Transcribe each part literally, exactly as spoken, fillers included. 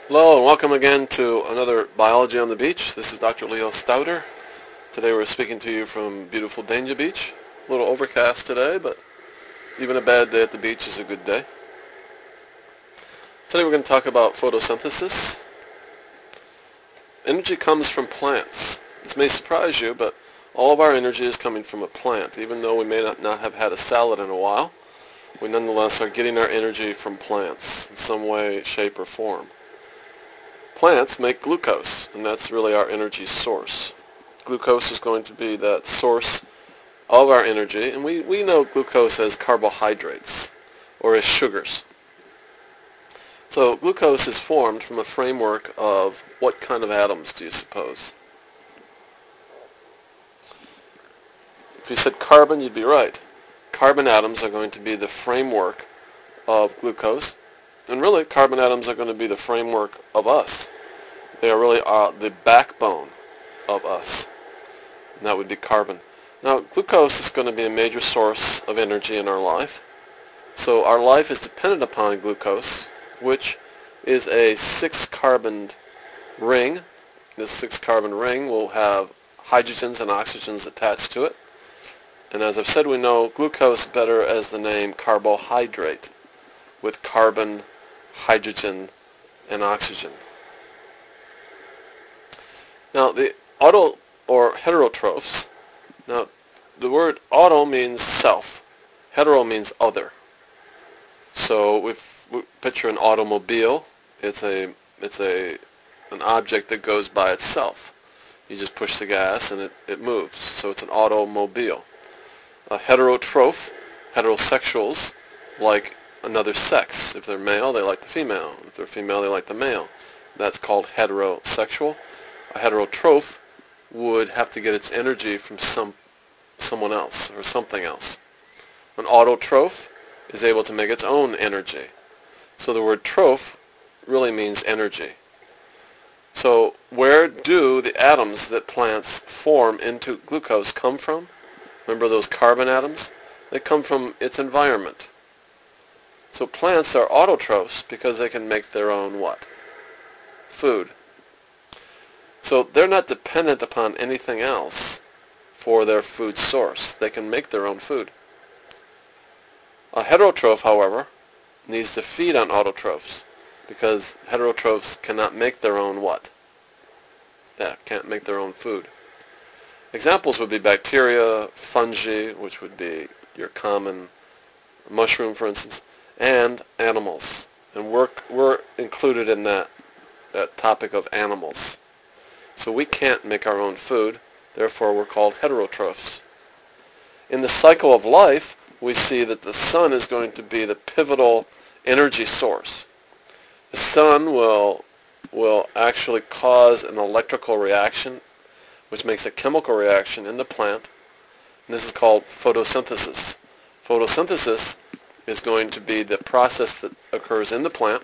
Hello and welcome again to another Biology on the Beach. This is Doctor Leo Stouter. Today we're speaking to you from beautiful Dania Beach. A little overcast today, but even a bad day at the beach is a good day. Today we're going to talk about photosynthesis. Energy comes from plants. This may surprise you, but all of our energy is coming from a plant. Even though we may not, not have had a salad in a while, we nonetheless are getting our energy from plants in some way, shape, or form. Plants make glucose, and that's really our energy source. Glucose is going to be that source of our energy, and we, we know glucose as carbohydrates, or as sugars. So glucose is formed from a framework of what kind of atoms do you suppose? If you said carbon, you'd be right. Carbon atoms are going to be the framework of glucose. And really, carbon atoms are going to be the framework of us. They are really uh, the backbone of us. And that would be carbon. Now, glucose is going to be a major source of energy in our life. So our life is dependent upon glucose, which is a six-carboned ring. This six-carbon ring will have hydrogens and oxygens attached to it. And as I've said, we know glucose better as the name carbohydrate, with carbon, hydrogen, and oxygen. Now, the auto or heterotrophs, now the word auto means self, hetero means other. So if we picture an automobile, it's a it's a an object that goes by itself. You just push the gas and it, it moves. So it's an automobile. A heterotroph, heterosexuals like another sex. If they're male, they like the female. If they're female, they like the male. That's called heterosexual. A heterotroph would have to get its energy from some someone else or something else. An autotroph is able to make its own energy. So the word troph really means energy. So where do the atoms that plants form into glucose come from? Remember those carbon atoms? They come from its environment. So plants are autotrophs because they can make their own what? Food. So they're not dependent upon anything else for their food source. They can make their own food. A heterotroph, however, needs to feed on autotrophs because heterotrophs cannot make their own what? Yeah, can't make their own food. Examples would be bacteria, fungi, which would be your common mushroom, for instance, and animals. And we're, we're included in that, that topic of animals. So we can't make our own food, therefore we're called heterotrophs. In the cycle of life, we see that the sun is going to be the pivotal energy source. The sun will, will actually cause an electrical reaction, which makes a chemical reaction in the plant. And this is called photosynthesis. Photosynthesis is going to be the process that occurs in the plant.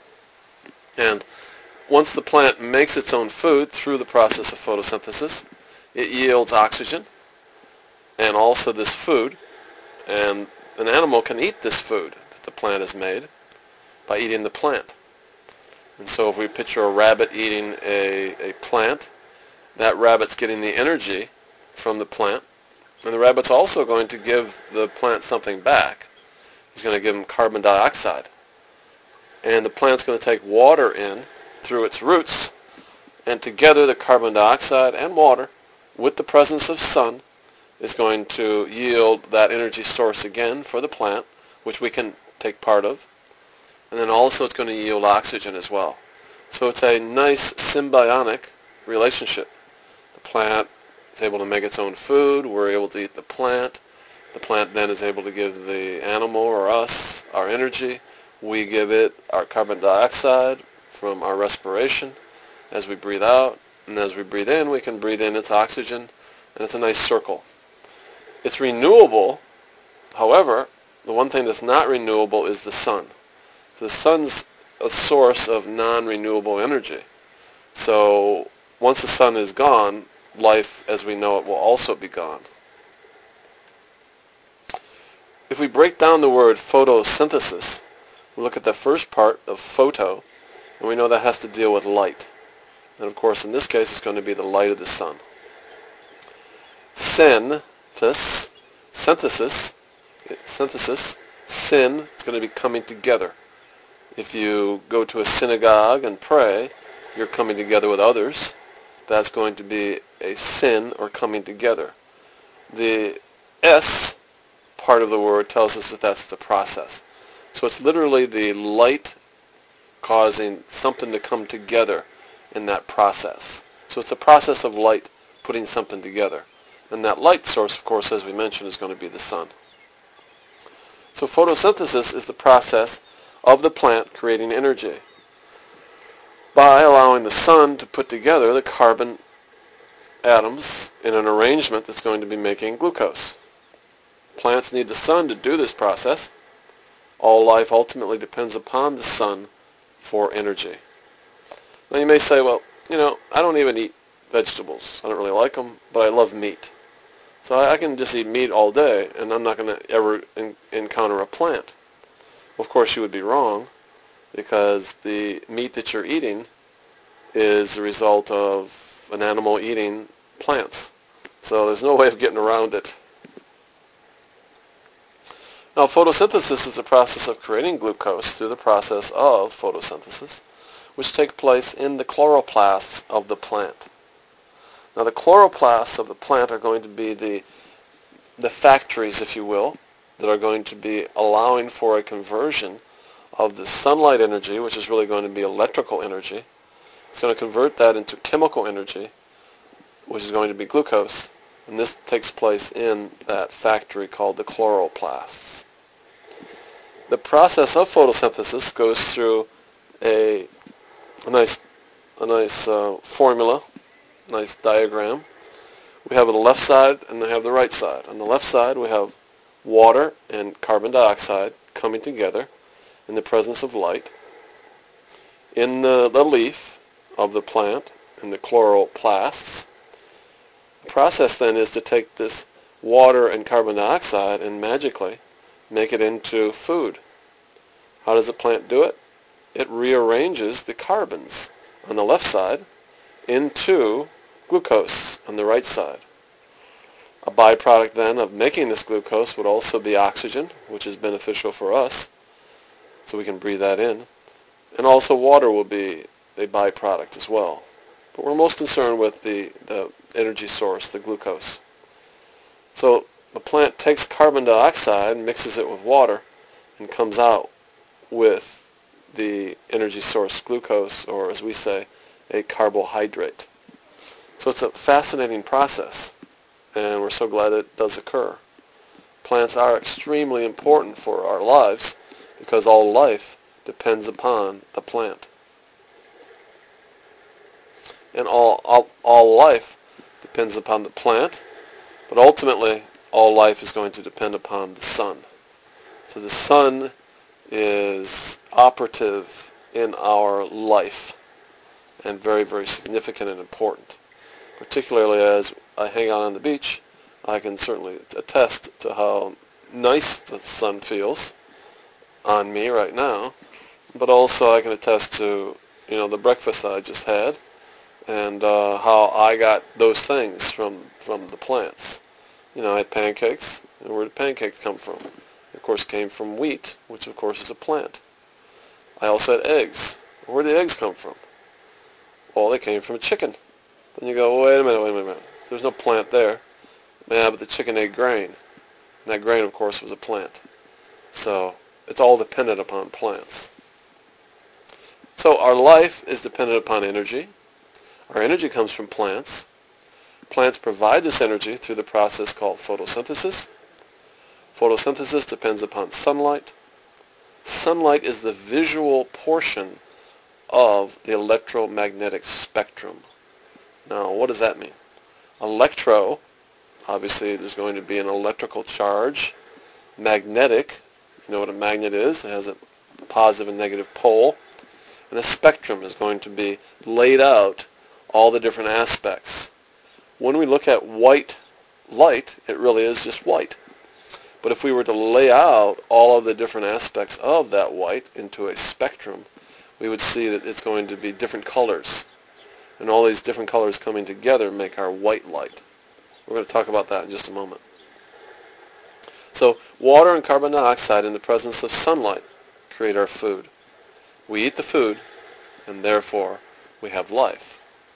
And once the plant makes its own food through the process of photosynthesis, it yields oxygen and also this food. And an animal can eat this food that the plant has made by eating the plant. And so if we picture a rabbit eating a, a plant, that rabbit's getting the energy from the plant. And the rabbit's also going to give the plant something back. He's going to give him carbon dioxide. And the plant's going to take water in through its roots. And together the carbon dioxide and water, with the presence of sun, is going to yield that energy source again for the plant, which we can take part of. And then also it's going to yield oxygen as well. So it's a nice symbiotic relationship. The plant is able to make its own food. We're able to eat the plant. The plant then is able to give the animal or us our energy. We give it our carbon dioxide from our respiration as we breathe out. And as we breathe in, we can breathe in its oxygen. And it's a nice circle. It's renewable. However, the one thing that's not renewable is the sun. The sun's a source of non-renewable energy. So once the sun is gone, life as we know it will also be gone. If we break down the word photosynthesis, we look at the first part of photo, And we know that has to deal with light. And of course, in this case, it's going to be the light of the sun. Synthesis, synthesis, synthesis, sin is going to be coming together. If you go to a synagogue and pray, you're coming together with others. That's going to be a sin or coming together. The S part of the word tells us that that's the process. So it's literally the light causing something to come together in that process. So it's the process of light putting something together. And that light source, of course, as we mentioned, is going to be the sun. So photosynthesis is the process of the plant creating energy by allowing the sun to put together the carbon atoms in an arrangement that's going to be making glucose. Plants need the sun to do this process. All life ultimately depends upon the sun for energy. Now you may say, well, you know, I don't even eat vegetables. I don't really like them, but I love meat. So I can just eat meat all day, and I'm not going to ever in- encounter a plant. Well, of course, you would be wrong, because the meat that you're eating is the result of an animal eating plants. So there's no way of getting around it. Now, photosynthesis is the process of creating glucose through the process of photosynthesis, which takes place in the chloroplasts of the plant. Now, the chloroplasts of the plant are going to be the, the factories, if you will, that are going to be allowing for a conversion of the sunlight energy, which is really going to be electrical energy. It's going to convert that into chemical energy, which is going to be glucose. And this takes place in that factory called the chloroplasts. The process of photosynthesis goes through a, a nice, a nice uh, formula, nice diagram. We have on the left side and we have the right side. On the left side we have water and carbon dioxide coming together in the presence of light. In the, the leaf of the plant, in the chloroplasts, the process then is to take this water and carbon dioxide and magically make it into food. How does the plant do it? It rearranges the carbons on the left side into glucose on the right side. A byproduct then of making this glucose would also be oxygen, which is beneficial for us, so we can breathe that in. And also water will be a byproduct as well. But we're most concerned with the, the energy source, the glucose. So the plant takes carbon dioxide, mixes it with water, and comes out with the energy source glucose, or as we say, a carbohydrate. So it's a fascinating process, and we're so glad it does occur. Plants are extremely important for our lives because all life depends upon the plant. And all, all, all life depends upon the plant, but ultimately all life is going to depend upon the sun. So the sun is operative in our life and very, very significant and important. Particularly as I hang out on the beach, I can certainly attest to how nice the sun feels on me right now, but also I can attest to, you know, the breakfast that I just had and uh, how I got those things from, from the plants. You know, I had pancakes, and where did pancakes come from? Of course, came from wheat, which of course is a plant. I also had eggs. Where did the eggs come from? Well, they came from a chicken. Then you go, wait a minute, wait a minute. There's no plant there. Yeah, but the chicken ate grain. And that grain, of course, was a plant. So it's all dependent upon plants. So our life is dependent upon energy. Our energy comes from plants. Plants provide this energy through the process called photosynthesis. Photosynthesis depends upon sunlight. Sunlight is the visual portion of the electromagnetic spectrum. Now, what does that mean? Electro, obviously there's going to be an electrical charge. Magnetic, you know what a magnet is? It has a positive and negative pole. And a spectrum is going to be laid out all the different aspects. When we look at white light, it really is just white. But if we were to lay out all of the different aspects of that white into a spectrum, we would see that it's going to be different colors. And all these different colors coming together make our white light. We're going to talk about that in just a moment. So water and carbon dioxide in the presence of sunlight create our food. We eat the food, and therefore we have life.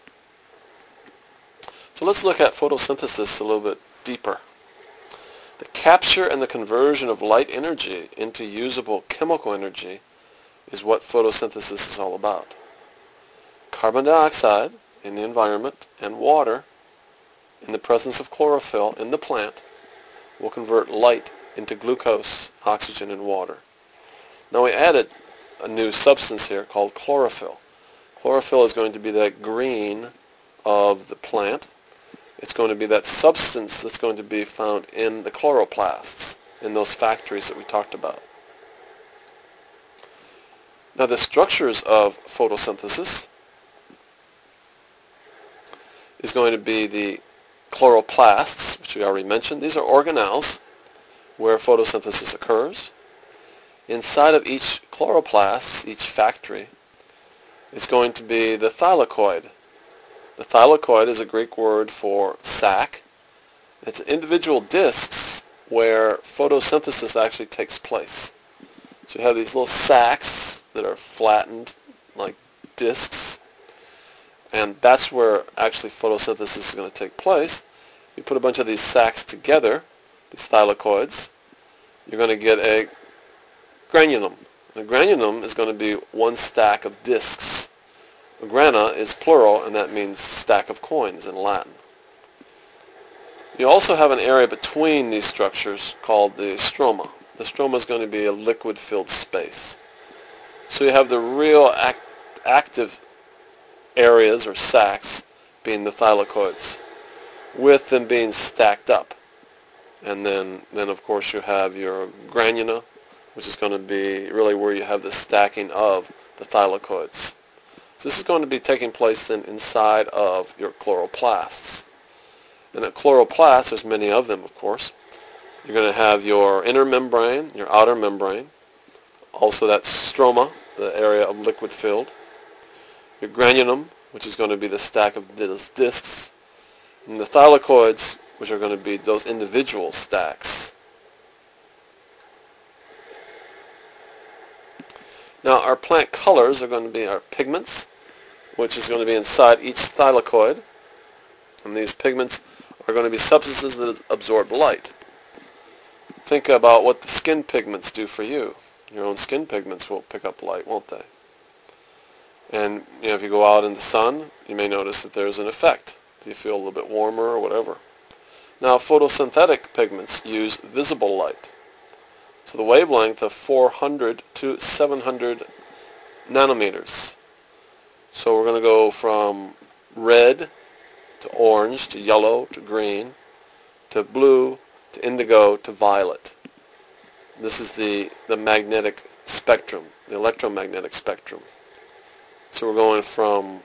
So let's look at photosynthesis a little bit deeper. The capture and the conversion of light energy into usable chemical energy is what photosynthesis is all about. Carbon dioxide in the environment and water in the presence of chlorophyll in the plant will convert light into glucose, oxygen, and water. Now we added a new substance here called chlorophyll. Chlorophyll is going to be that green of the plant. It's going to be that substance that's going to be found in the chloroplasts, in those factories that we talked about. Now the structures of photosynthesis is going to be the chloroplasts, which we already mentioned. These are organelles where photosynthesis occurs. Inside of each chloroplast, each factory, is going to be the thylakoid. The thylakoid is a Greek word for sac. It's individual discs where photosynthesis actually takes place. So you have these little sacs that are flattened like discs, and that's where actually photosynthesis is going to take place. You put a bunch of these sacs together, these thylakoids, you're going to get a granulum. A granulum is going to be one stack of discs. A grana is plural, and that means stack of coins in Latin. You also have an area between these structures called the stroma. The stroma is going to be a liquid-filled space. So you have the real act, active areas or sacs being the thylakoids, with them being stacked up. And then, then of course you have your granula, which is going to be really where you have the stacking of the thylakoids. So this is going to be taking place then inside of your chloroplasts. And at chloroplasts, there's many of them, of course. You're going to have your inner membrane, your outer membrane, also that stroma, the area of liquid filled, your granulum, which is going to be the stack of those discs, and the thylakoids, which are going to be those individual stacks. Now our plant colors are going to be our pigments, which is going to be inside each thylakoid, and these pigments are going to be substances that absorb light. Think about what the skin pigments do for you. Your own skin pigments will pick up light, won't they? And you know, if you go out in the sun, you may notice that there's an effect. You feel a little bit warmer or whatever. Now photosynthetic pigments use visible light. So the wavelength of four hundred to seven hundred nanometers. So we're going to go from red to orange to yellow to green to blue to indigo to violet. This is the, the magnetic spectrum, the electromagnetic spectrum. So we're going from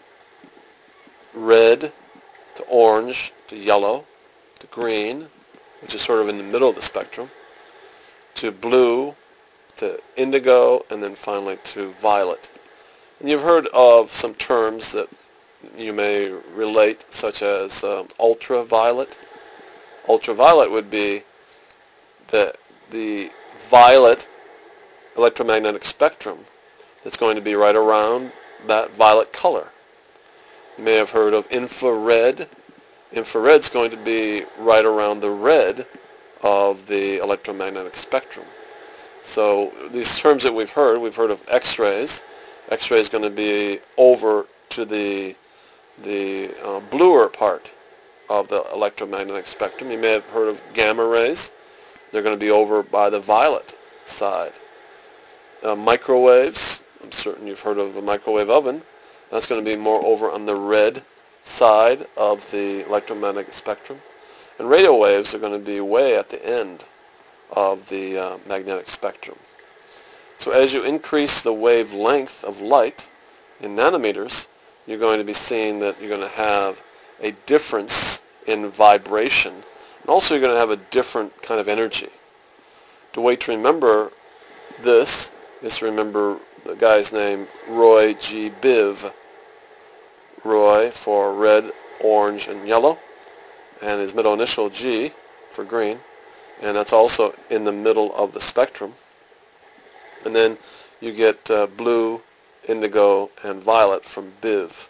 red to orange to yellow to green, which is sort of in the middle of the spectrum, to blue, to indigo, and then finally to violet. And you've heard of some terms that you may relate, such as um, ultraviolet. Ultraviolet would be the, the violet electromagnetic spectrum that's going to be right around that violet color. You may have heard of infrared. Infrared's going to be right around the red of the electromagnetic spectrum. So these terms that we've heard, we've heard of X-rays. X-ray is going to be over to the the uh, bluer part of the electromagnetic spectrum. You may have heard of gamma rays. They're going to be over by the violet side. Uh, microwaves, I'm certain you've heard of a microwave oven. That's going to be more over on the red side of the electromagnetic spectrum. And radio waves are going to be way at the end of the uh, magnetic spectrum. So as you increase the wavelength of light in nanometers, you're going to be seeing that you're going to have a difference in vibration. And also you're going to have a different kind of energy. The way to remember this is to remember the guy's name Roy G. Biv. Roy for red, orange, and yellow, and his middle initial G for green, and that's also in the middle of the spectrum. And then you get uh, blue, indigo, and violet from Biv.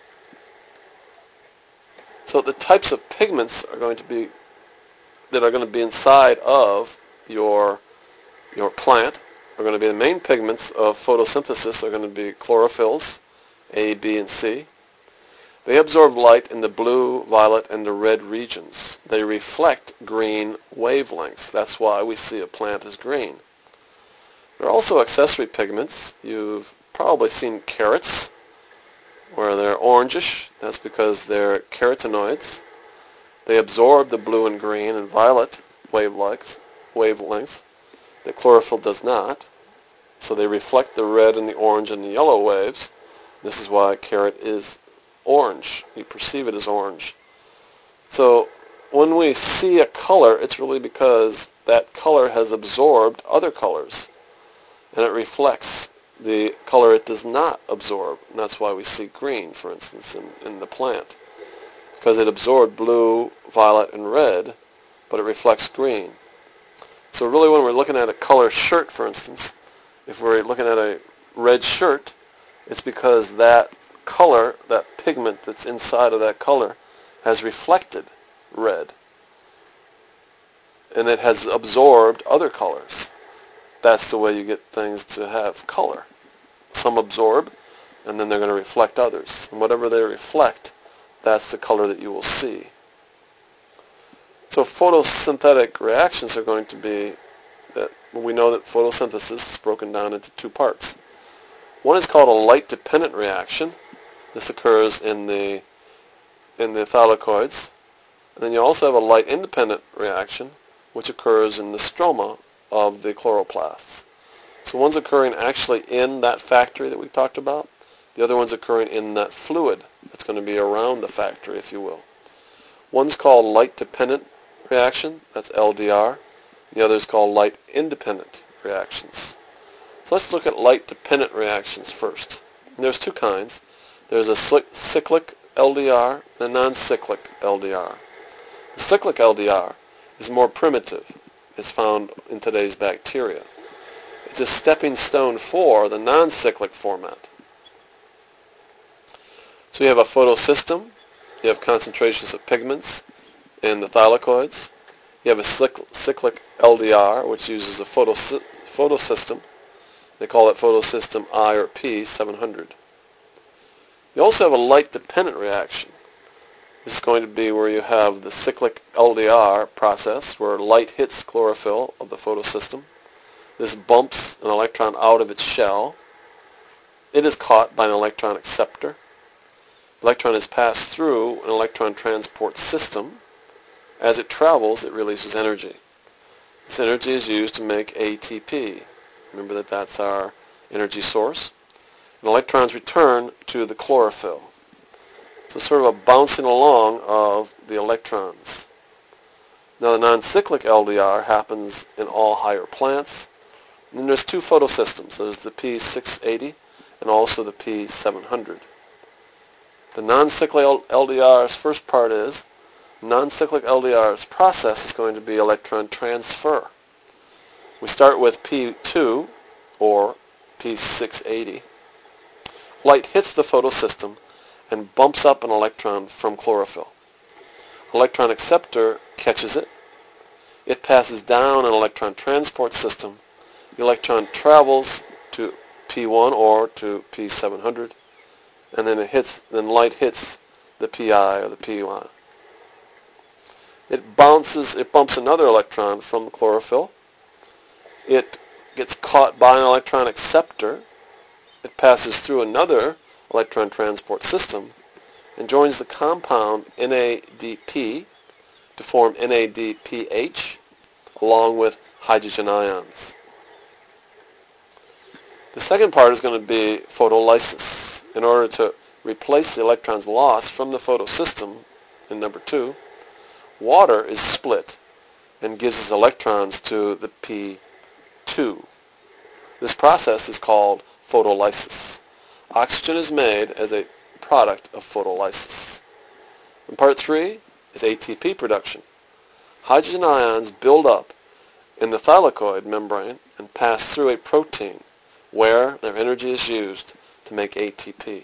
So the types of pigments are going to be that are going to be inside of your your plant are going to be the main pigments of photosynthesis are going to be chlorophylls, A, B, and C. They absorb light in the blue, violet, and the red regions. They reflect green wavelengths. That's why we see a plant as green. There are also accessory pigments. You've probably seen carrots, where they're orangish. That's because they're carotenoids. They absorb the blue and green and violet wavelengths, wavelengths that chlorophyll does not. So they reflect the red and the orange and the yellow waves. This is why a carrot is orange. You perceive it as orange. So when we see a color, it's really because that color has absorbed other colors, and it reflects the color it does not absorb. And that's why we see green, for instance, in, in the plant, because it absorbed blue, violet, and red, but it reflects green. So really when we're looking at a color shirt, for instance, if we're looking at a red shirt, it's because that color, that pigment that's inside of that color, has reflected red. And it has absorbed other colors. That's the way you get things to have color. Some absorb, and then they're going to reflect others. And whatever they reflect, that's the color that you will see. So photosynthetic reactions are going to be, that we know that photosynthesis is broken down into two parts. One is called a light-dependent reaction. This occurs in the in the thylakoids. And then you also have a light-independent reaction, which occurs in the stroma of the chloroplasts. So one's occurring actually in that factory that we talked about. The other one's occurring in that fluid that's going to be around the factory, if you will. One's called light-dependent reaction, that's L D R. The other is called light-independent reactions. So let's look at light-dependent reactions first. And there's two kinds. There's a cyclic L D R and a non-cyclic L D R. The cyclic L D R is more primitive. It's found in today's bacteria. It's a stepping stone for the non-cyclic format. So you have a photosystem. You have concentrations of pigments in the thylakoids. You have a cyclic L D R, which uses a photos photosystem. They call it photosystem I or P seven hundred. You also have a light-dependent reaction. This is going to be where you have the cyclic L D R process, where light hits chlorophyll of the photosystem. This bumps an electron out of its shell. It is caught by an electron acceptor. The electron is passed through an electron transport system. As it travels, it releases energy. This energy is used to make A T P. Remember that that's our energy source. And electrons return to the chlorophyll. So sort of a bouncing along of the electrons. Now the non-cyclic L D R happens in all higher plants. And then there's two photosystems. There's the P six eighty and also the P seven hundred. The non-cyclic L D R's first part is, non-cyclic L D R's process is going to be electron transfer. We start with P two, or P six eighty. Light hits the photosystem and bumps up an electron from chlorophyll. Electron acceptor catches it. It passes down an electron transport system. The electron travels to P one or to P seven hundred, and then it hits. Then light hits the Pi or the P one. It bounces. It bumps another electron from the chlorophyll. It gets caught by an electron acceptor. It passes through another electron transport system and joins the compound N A D P to form N A D P H along with hydrogen ions. The second part is going to be photolysis. In order to replace the electrons lost from the photosystem in number two, water is split and gives its electrons to the P two. This process is called photolysis. Oxygen is made as a product of photolysis. And part three is A T P production. Hydrogen ions build up in the thylakoid membrane and pass through a protein where their energy is used to make A T P.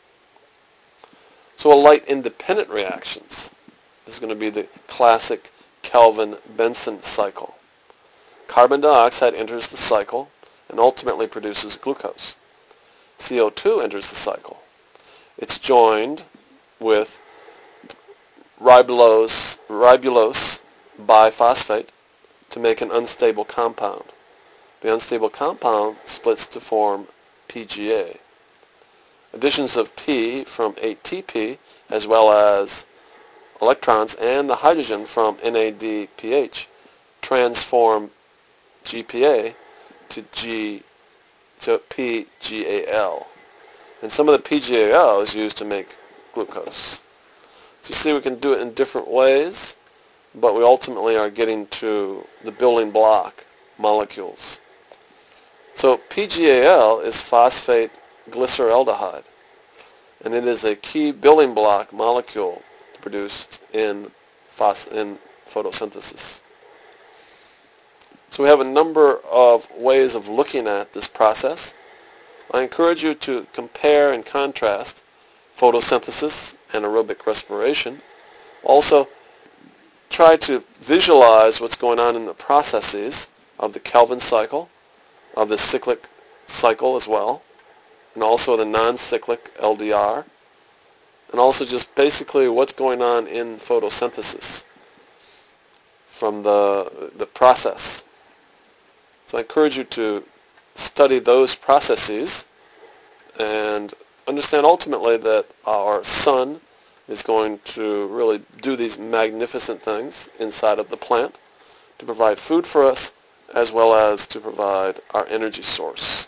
So we'll light independent reactions. This is going to be the classic Kelvin-Benson cycle. Carbon dioxide enters the cycle and ultimately produces glucose. C O two enters the cycle. It's joined with ribulose, ribulose biphosphate to make an unstable compound. The unstable compound splits to form P G A. Additions of P from A T P as well as electrons and the hydrogen from N A D P H transform G P A to G to P G A L. And some of the P G A L is used to make glucose. So you see we can do it in different ways, but we ultimately are getting to the building block molecules. So P G A L is phosphate glyceraldehyde, and it is a key building block molecule produced in, phos- in photosynthesis. So we have a number of ways of looking at this process. I encourage you to compare and contrast photosynthesis and aerobic respiration. Also, try to visualize what's going on in the processes of the Kelvin cycle, of the cyclic cycle as well, and also the non-cyclic L D R, and also just basically what's going on in photosynthesis from the, the process. So I encourage you to study those processes and understand ultimately that our sun is going to really do these magnificent things inside of the plant to provide food for us as well as to provide our energy source.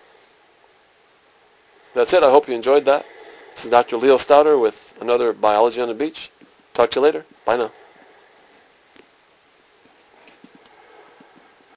That's it. I hope you enjoyed that. This is Doctor Leo Stouter with another Biology on the Beach. Talk to you later. Bye now.